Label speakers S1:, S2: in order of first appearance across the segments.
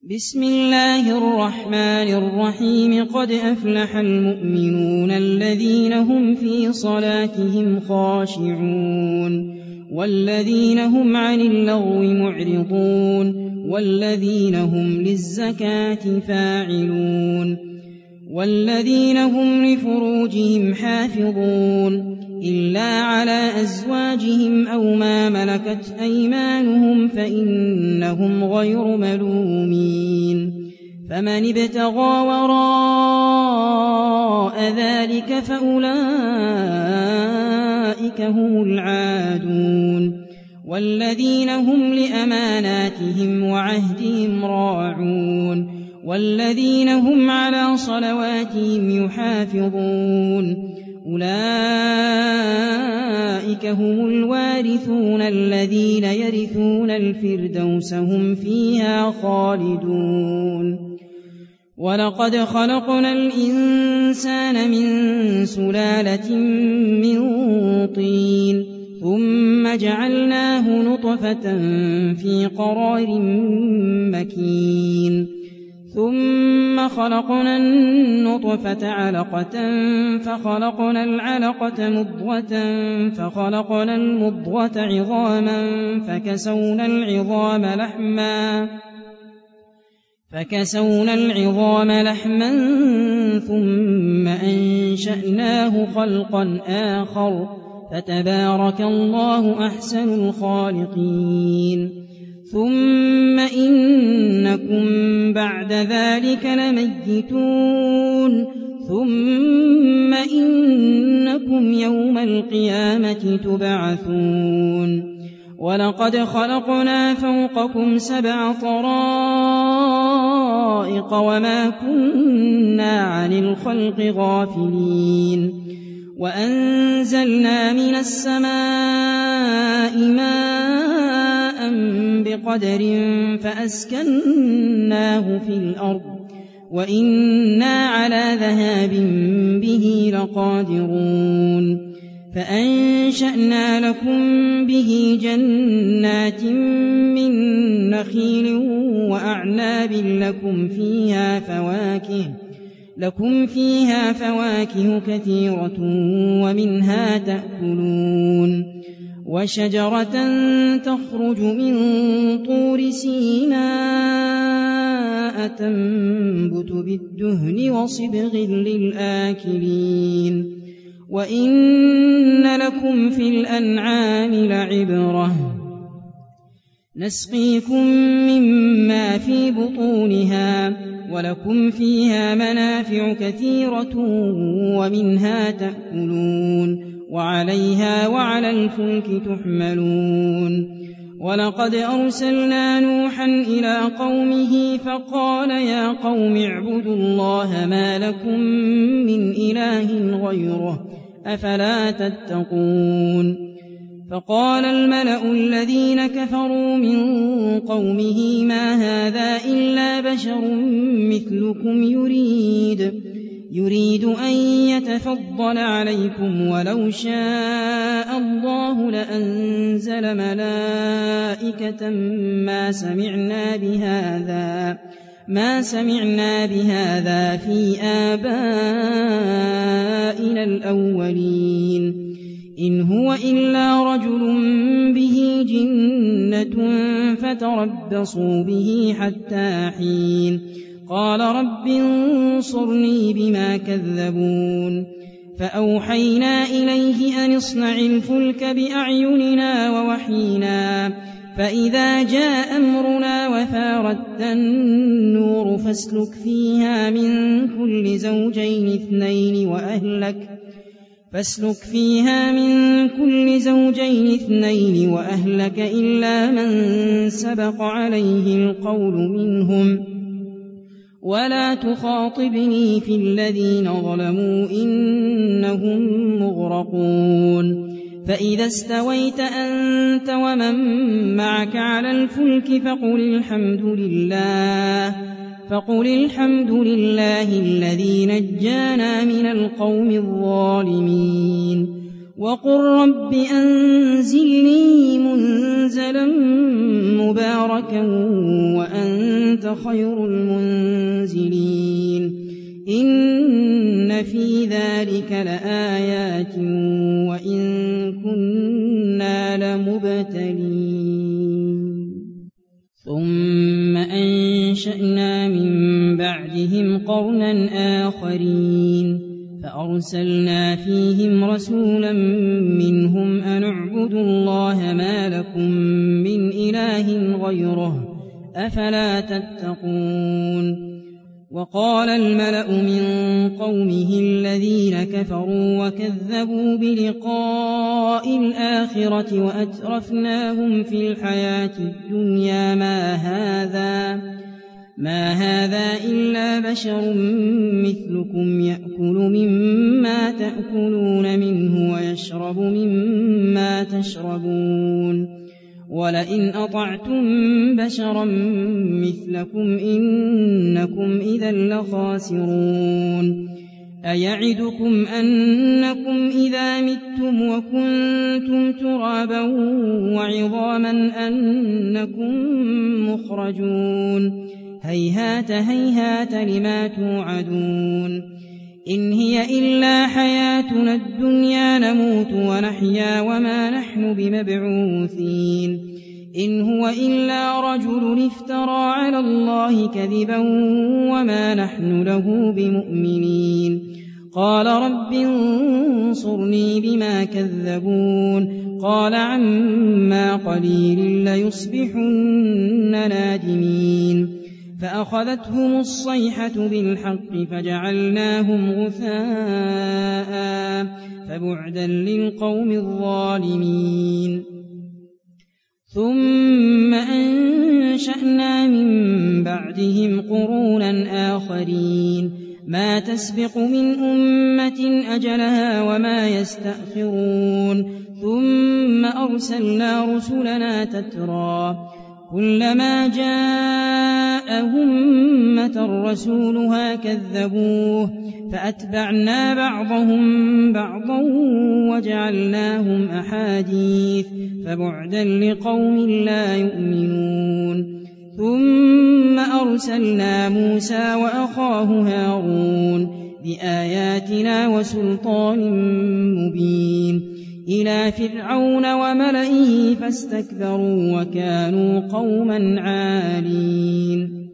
S1: بسم الله الرحمن الرحيم قد أفلح المؤمنون الذين هم في صلاتهم خاشعون والذين هم عن اللغو معرضون والذين هم للزكاة فاعلون والذين هم لفروجهم حافظون إلا على أزواجهم أو ما ملكت أيمانهم فإنهم غير ملومين فمن ابتغى وراء ذلك فأولئك هم العادون والذين هم لأماناتهم وعهدهم راعون والذين هم على صلواتهم يحافظون أولئك هم الوارثون الذين يرثون الفردوس هم فيها خالدون ولقد خلقنا الإنسان من سلالة من طين ثم جعلناه نطفة في قرار مكين ثم خلقنا النطفة علقة فخلقنا العلقة مضغة فخلقنا المضغة عظاما فكسونا العظام لحما ثم أنشأناه خلقا آخر فتبارك الله أحسن الخالقين ثم إنكم بعد ذلك لميتون ثم إنكم يوم القيامة تبعثون ولقد خلقنا فوقكم 7 طرائق وما كنا عن الخلق غافلين وأنزلنا من السماء ماء بقدر فأسكناه في الأرض وإنا على ذهاب به لقادرون فأنشأنا لكم به جنات من نخيل وأعناب لكم فيها فواكه كثيرة ومنها تأكلون وشجرة تخرج من طور سيناء تنبت بالدهن وصبغ للآكلين وإن لكم في الأنعام لعبرة نسقيكم مما في بطونها ولكم فيها منافع كثيرة ومنها تأكلون وعليها وعلى الفلك تحملون ولقد أرسلنا نوحا إلى قومه فقال يا قوم اعبدوا الله ما لكم من إله غيره أفلا تتقون فقال الملأ الذين كفروا من قومه ما هذا إلا بشر مثلكم يريد أن يتفضل عليكم ولو شاء الله لأنزل ملائكة ما سمعنا بهذا في آبائنا الأولين إن هو إلا رجل به جنة فتربصوا به حتى حين قال رب انصرني بما كذبون فأوحينا إليه أن اصنع الفلك بأعيننا ووحينا فإذا جاء أمرنا وفارت النور فاسلك فيها من كل زوجين اثنين وأهلك إلا من سبق عليه القول منهم ولا تخاطبني في الذين ظلموا إنهم مغرقون فإذا استويت أنت ومن معك على الفلك فقل الحمد لله الذي نجانا من القوم الظالمين وقل رب أنزلني منزلا مباركا وأنت خير المنزلين إن في ذلك لآيات وإن كنا لمبتلين ثم أنشأنا من بعدهم قرنا آخرين فأرسلنا فيهم رسولا منهم أن اعبدوا الله ما لكم من إله غيره أفلا تتقون وقال الملأ من قومه الذين كفروا وكذبوا بلقاء الآخرة وأترفناهم في الحياة الدنيا ما هذا إلا بشر مثلكم يأكل مما تأكلون منه ويشرب مما تشربون ولئن أطعتم بشرا مثلكم إنكم إذا لخاسرون أيعدكم أنكم إذا متم وكنتم ترابا وعظاما أنكم مخرجون هيهات هيهات لما توعدون إن هي إلا حياتنا الدنيا نموت ونحيا وما نحن بمبعوثين إن هو إلا رجل افترى على الله كذبا وما نحن له بمؤمنين قال رب انصرني بما كذبون قال عما قليل ليصبحن نادمين فأخذتهم الصيحة بالحق فجعلناهم غثاء فبعدا للقوم الظالمين ثم أنشأنا من بعدهم قرونا آخرين ما تسبق من أمة أجلها وما يستأخرون ثم أرسلنا رسلنا تترى كلما جاء أمة رسولها كذبوه فأتبعنا بعضهم بعضا وجعلناهم أحاديث فبعدا لقوم لا يؤمنون ثم أرسلنا موسى وأخاه هارون بآياتنا وسلطان مبين إلى فرعون وملئه فاستكبروا وكانوا قوما عالين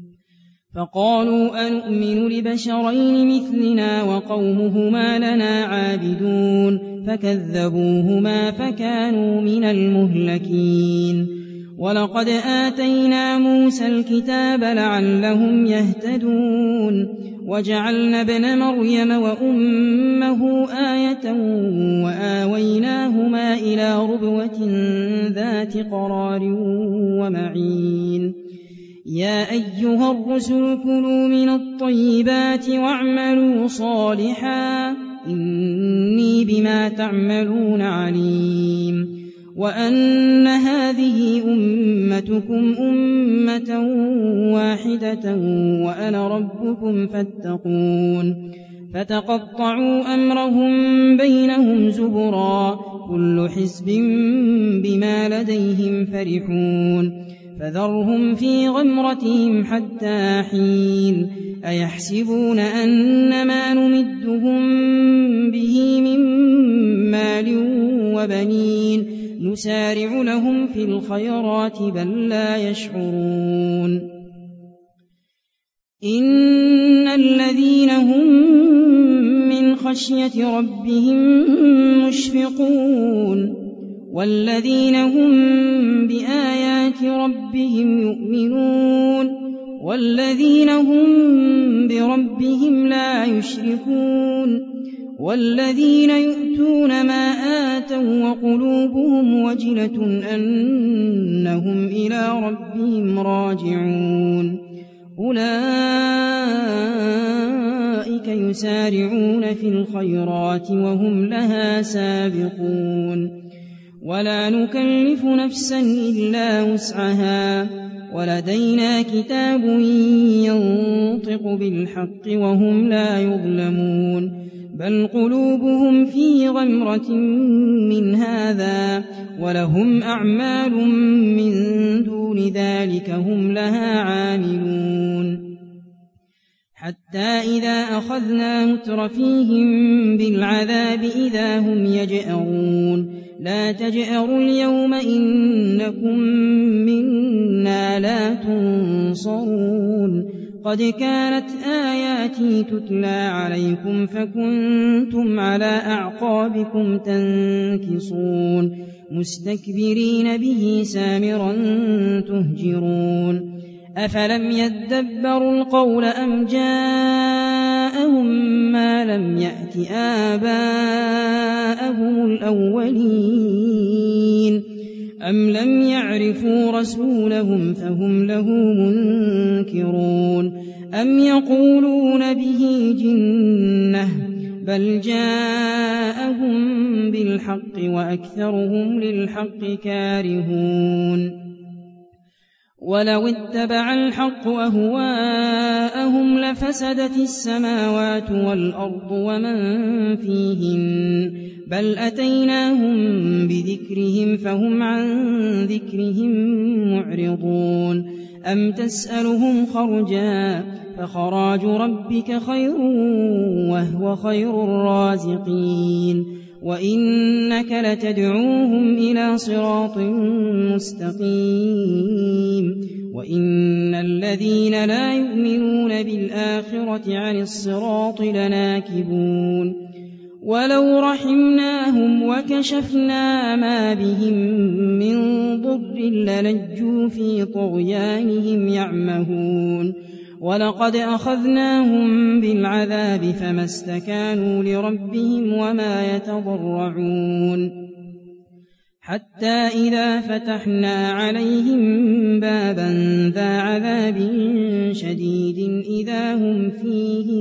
S1: فقالوا أنؤمن لبشرين مثلنا وقومهما لنا عابدون فكذبوهما فكانوا من المهلكين ولقد آتينا موسى الكتاب لعلهم يهتدون وجعلنا ابن مريم وأمه آية وآويناهما إلى ربوة ذات قرار ومعين يا أيها الرسل كلوا من الطيبات واعملوا صالحا إني بما تعملون عليم وأن هذه أمتكم أمة واحدة وأنا ربكم فاتقون فتقطعوا أمرهم بينهم زبرا كل حزب بما لديهم فرحون فذرهم في غمرتهم حتى حين أيحسبون أنما نمدهم به من مال وبنين نسارع لهم في الخيرات بل لا يشعرون إن الذين هم من خشية ربهم مشفقون والذين هم بآيات ربهم يؤمنون والذين هم بربهم لا يشركون والذين يؤتون ما آتوا وقلوبهم وجلة أنهم إلى ربهم راجعون أولئك يسارعون في الخيرات وهم لها سابقون ولا نكلف نفسا إلا وسعها ولدينا كتاب ينطق بالحق وهم لا يظلمون بل قلوبهم في غمرة من هذا ولهم أعمال من دون ذلك هم لها عاملون حتى إذا أخذنا مترفيهم بالعذاب إذا هم يجأرون لا تجأروا اليوم إنكم منا لا تنصرون قد كانت آياتي تتلى عليكم فكنتم على أعقابكم تنكصون مستكبرين به سامرا تهجرون أفلم يدبروا القول أم جاءهم ما لم يأت آباءهم الأولين أم لم يعرفوا رسولهم فهم له منكرون أم يقولون به جنة بل جاءهم بالحق وأكثرهم للحق كارهون ولو اتبع الحق أهواءهم لفسدت السماوات والأرض ومن فيهن بل أتيناهم بذكرهم فهم عن ذكرهم معرضون أم تسألهم خرجا فخراج ربك خير وهو خير الرازقين وإنك لتدعوهم إلى صراط مستقيم وإن الذين لا يؤمنون بالآخرة عن الصراط لناكبون ولو رحمناهم وكشفنا ما بهم من ضر للجوا في طغيانهم يعمهون ولقد أخذناهم بالعذاب فما استكانوا لربهم وما يتضرعون حتى إذا فتحنا عليهم بابا ذا عذاب شديد إذا هم فيه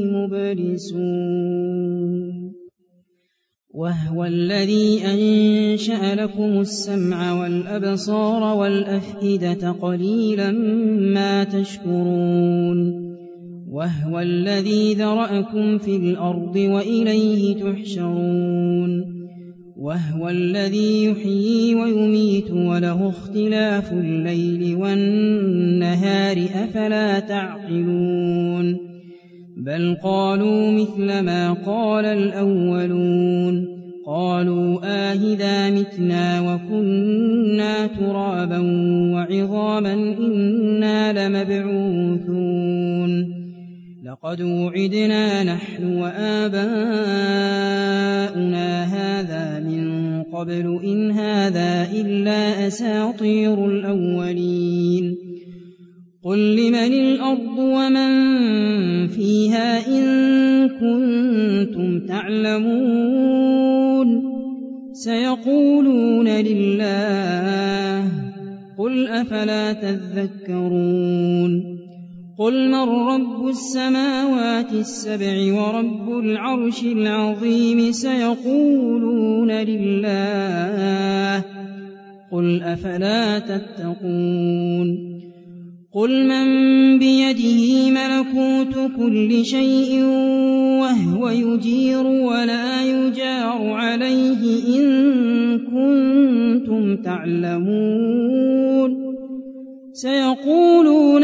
S1: مبلسون وهو الذي أنشأ لكم السمع والأبصار والأفئدة قليلا ما تشكرون وهو الذي ذرأكم في الأرض وإليه تحشرون وهو الذي يحيي ويميت وله اختلاف الليل والنهار أفلا تعقلون بل قالوا مثل ما قال الأولون قالوا آهذا متنا وكنا ترابا وعظاما إنا لمبعوثون لقد وعدنا نحن وآباؤنا هذا من قبل إن هذا إلا أساطير الأولين قل لمن الأرض ومن فيها إن كنتم تعلمون سيقولون لله قل أفلا تذكرون قل من رب السماوات السبع ورب العرش العظيم سيقولون لله قل أفلا تتقون قل من بيده ملكوت كل شيء وهو يجير ولا يجار عليه إن كنتم تعلمون سيقولون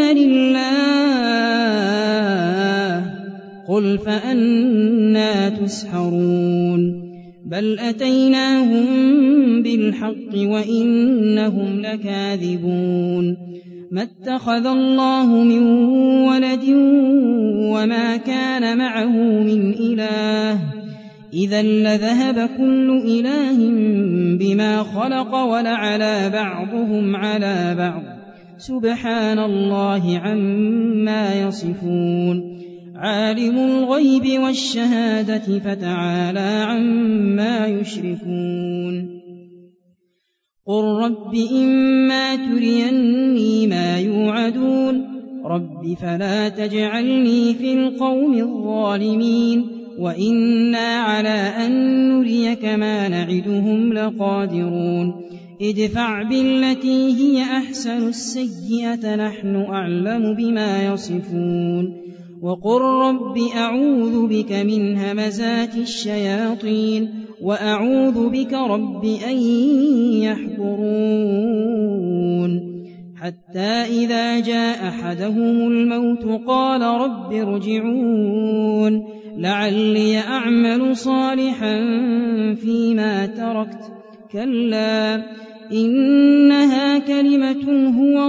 S1: لله قل فأنى تسحرون بل أتيناهم بالحق وإنهم لكاذبون ما اتخذ الله من ولد وما كان معه من إله إذا لذهب كل إله بما خلق ولعلى بعضهم على بعض سبحان الله عما يصفون عالم الغيب والشهادة فتعالى عما يشركون قل رب إما تريني ما يوعدون رب فلا تجعلني في القوم الظالمين وإنا على أن نريك ما نعدهم لقادرون ادفع بالتي هي أحسن السيئة نحن أعلم بما يصفون وقل رب أعوذ بك من همزات الشياطين وأعوذ بك رب أن يحضرون حتى إذا جاء أحدهم الموت قال رب ارجعون لعلي أعمل صالحا فيما تركت كلا إنها كلمة هو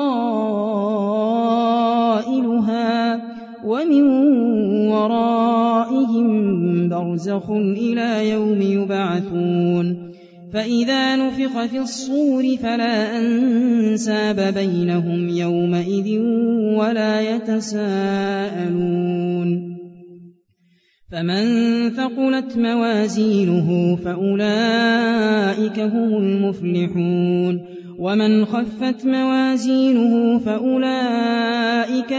S1: قائلها ومن ورائهم برزخ إلى يوم يبعثون فإذا نفخ في الصور فلا أنساب بينهم يومئذ ولا يتساءلون فمن ثقلت موازينه فأولئك هم المفلحون ومن خفت موازينه فأولئك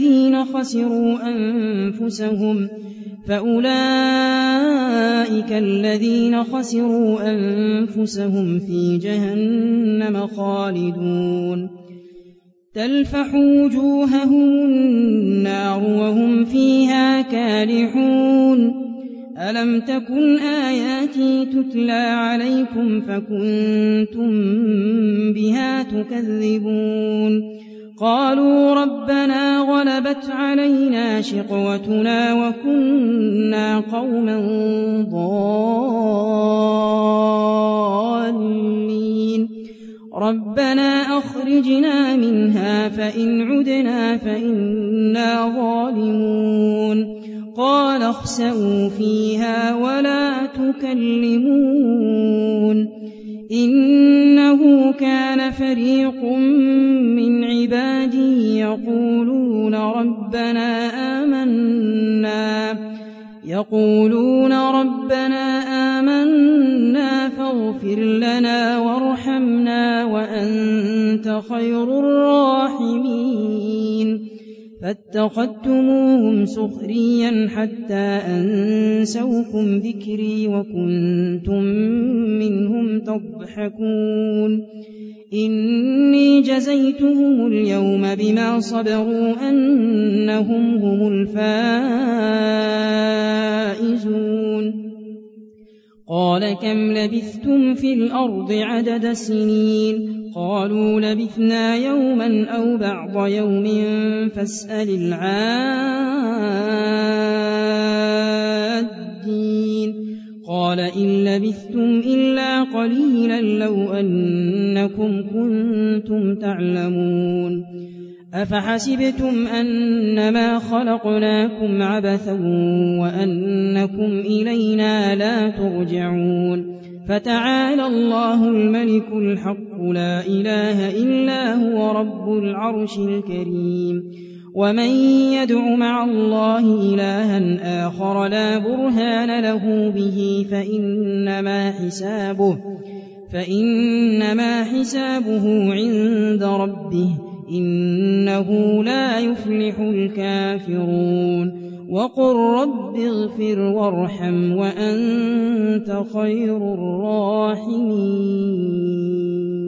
S1: الذين خسروا أنفسهم في جهنم خالدون تلفح وجوههم النار وهم فيها كالحون ألم تكن آياتي تتلى عليكم فكنتم بها تكذبون قالوا ربنا غلبت علينا شقوتنا وكنا قوما ضالين ربنا أخرجنا منها فإن عدنا فإنا ظالمون قال اخسئوا فيها ولا تكلمون إنه كان فريق من عبادي يقولون ربنا آمنا فاغفر لنا وارحمنا وأنت خير الراحمين فاتخذتموهم سخريا حتى أنسوكم ذكري وكنتم منهم تضحكون إني جزيتهم اليوم بما صبروا أنهم هم الفائزون قال كم لبثتم في الأرض عدد سنين قالوا لبثنا يوما أو بعض يوم فاسأل العادين قال إن لبثتم إلا قليلا لو أنكم كنتم تعلمون أفحسبتم أنما خلقناكم عبثا وأنكم إلينا لا ترجعون فتعالى الله الملك الحق لا إله إلا هو رب العرش الكريم ومن يدع مع الله إلها آخر لا برهان له به فإنما حسابه عند ربه إنه لا يفلح الكافرون وقل رب اغفر وارحم وأنت خير الراحمين